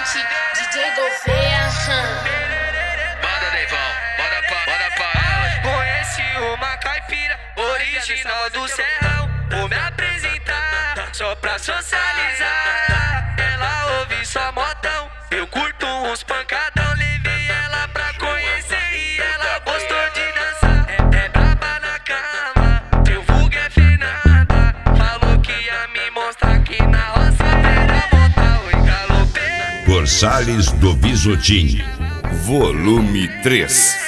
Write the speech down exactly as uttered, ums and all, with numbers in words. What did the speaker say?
beat, D J Gouveia. Manda, Neivão, manda pra, manda pra ela. Conheci uma caipira original do Serrão. Vou me apresentar só pra socializar. Ela ouve só modão, eu curto uns pancadão. Levei ela pra conhecer e ela gostou de dançar. É, é braba na cama, teu vulgo é Fernanda. Falou que ia me mostrar aqui na roça era montar o galopê. Corsales do Bisotim, volume três.